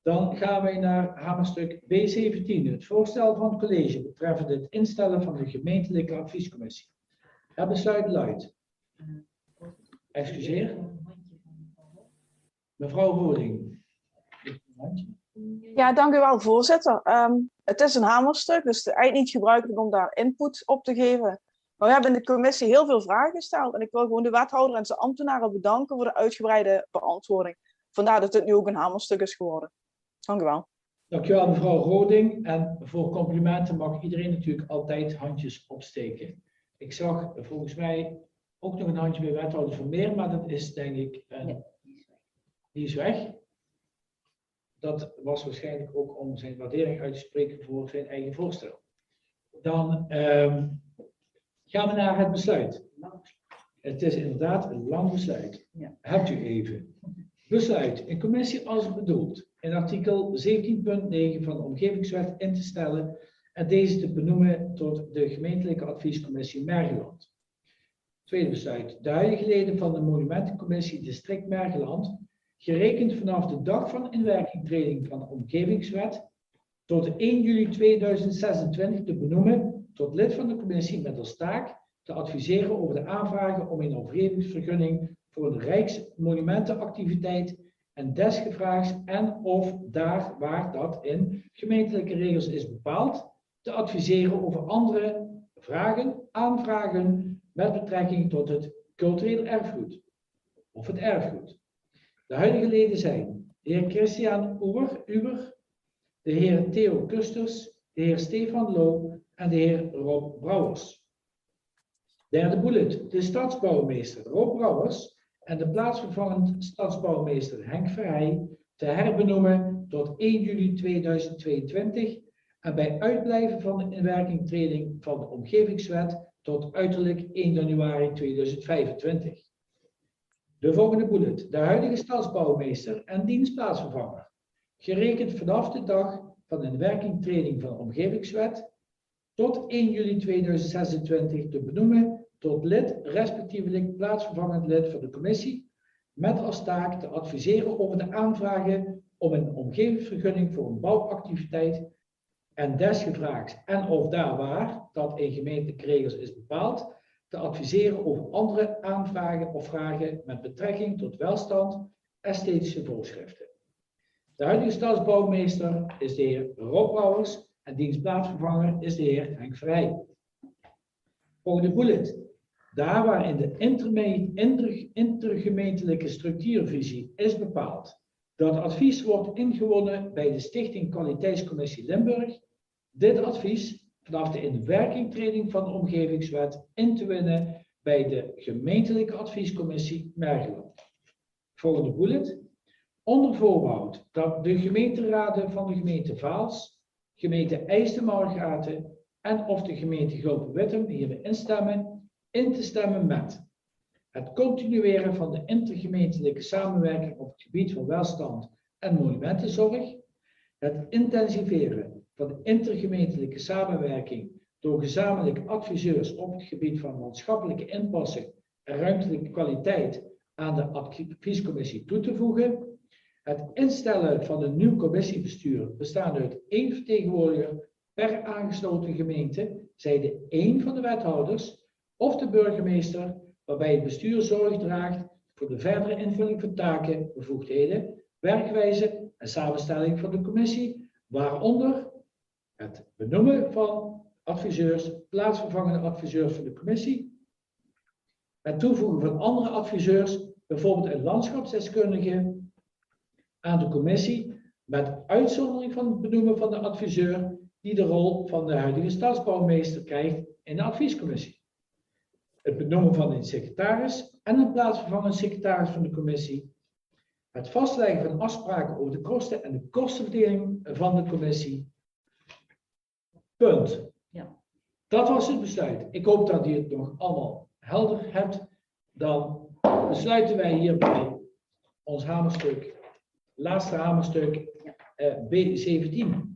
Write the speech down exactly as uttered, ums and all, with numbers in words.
Dan gaan wij naar hamerstuk B zeventien, het voorstel van het college betreffende het instellen van de gemeentelijke adviescommissie. Het besluit luidt. Excuseer. Mevrouw Roding. Ja, dank u wel, voorzitter. Um, het is een hamerstuk, dus het is eigenlijk niet gebruikelijk om daar input op te geven. Maar we hebben in de commissie heel veel vragen gesteld en ik wil gewoon de wethouder en zijn ambtenaren bedanken voor de uitgebreide beantwoording. Vandaar dat het nu ook een hamerstuk is geworden. Dank u wel. Dank u wel, mevrouw Roding. En voor complimenten mag iedereen natuurlijk altijd handjes opsteken. Ik zag volgens mij ook nog een handje bij wethouder Vermeer, maar dat is denk ik, een... ja, die is weg. Dat was waarschijnlijk ook om zijn waardering uit te spreken voor zijn eigen voorstel. Dan um, gaan we naar het besluit. Het is inderdaad een lang besluit. Ja. Hebt u even. Besluit in commissie als bedoeld in artikel zeventien punt negen van de Omgevingswet in te stellen en deze te benoemen tot de gemeentelijke adviescommissie Mergeland. Tweede besluit. De huidige leden van de Monumentencommissie District Mergeland, gerekend vanaf de dag van inwerkingtreding van de Omgevingswet, tot één juli tweeduizend zesentwintig te benoemen tot lid van de commissie met als taak te adviseren over de aanvragen om een omgevingsvergunning voor een rijksmonumentenactiviteit en desgevraagd en of daar waar dat in gemeentelijke regels is bepaald, te adviseren over andere vragen, aanvragen met betrekking tot het cultureel erfgoed of het erfgoed. De huidige leden zijn de heer Christian Uber, Uber de heer Theo Kusters, de heer Stefan Loo en de heer Rob Brouwers. Derde bullet, de stadsbouwmeester Rob Brouwers en de plaatsvervangend stadsbouwmeester Henk Verheij te herbenoemen tot één juli tweeduizend tweeëntwintig en bij uitblijven van de inwerkingtreding van de Omgevingswet tot uiterlijk één januari tweeduizend vijfentwintig. De volgende bullet, de huidige stadsbouwmeester en dienstplaatsvervanger, gerekend vanaf de dag van de inwerkingtreding van de Omgevingswet tot één juli tweeduizend zesentwintig te benoemen tot lid, respectievelijk plaatsvervangend lid van de commissie, met als taak te adviseren over de aanvragen om een omgevingsvergunning voor een bouwactiviteit en desgevraagd en of daar waar dat in gemeentelijke regels is bepaald, te adviseren over andere aanvragen of vragen met betrekking tot welstand, esthetische voorschriften. De huidige stadsbouwmeester is de heer Rob Brouwers en dienstplaatsvervanger is de heer Henk Vrij. Volgende bullet. Daar waar in de inter, intergemeentelijke structuurvisie is bepaald dat advies wordt ingewonnen bij de Stichting Kwaliteitscommissie Limburg, dit advies vanaf de inwerkingtreding van de Omgevingswet in te winnen bij de gemeentelijke adviescommissie Mergeland. Volgende bullet. Onder voorbehoud dat de gemeenteraden van de gemeente Vaals, gemeente IJsden-Margraten en of de gemeente Gulpen-Wittem hierbij instemmen, in te stemmen met het continueren van de intergemeentelijke samenwerking op het gebied van welstand en monumentenzorg, het intensiveren van de intergemeentelijke samenwerking door gezamenlijke adviseurs op het gebied van maatschappelijke inpassing en ruimtelijke kwaliteit aan de adviescommissie toe te voegen, het instellen van een nieuw commissiebestuur bestaande uit één vertegenwoordiger per aangesloten gemeente, zijde één van de wethouders of de burgemeester, waarbij het bestuur zorg draagt voor de verdere invulling van taken, bevoegdheden, werkwijze en samenstelling van de commissie, waaronder het benoemen van adviseurs, plaatsvervangende adviseurs van de commissie, het toevoegen van andere adviseurs, bijvoorbeeld een landschapsdeskundige, aan de commissie, met uitzondering van het benoemen van de adviseur die de rol van de huidige stadsbouwmeester krijgt in de adviescommissie. Het benoemen van een secretaris en een plaatsvervangend secretaris van de commissie. Het vastleggen van afspraken over de kosten en de kostenverdeling van de commissie. Punt. Ja. Dat was het besluit. Ik hoop dat u het nog allemaal helder hebt. Dan besluiten wij hierbij ons hamerstuk, laatste hamerstuk uh, B zeventien.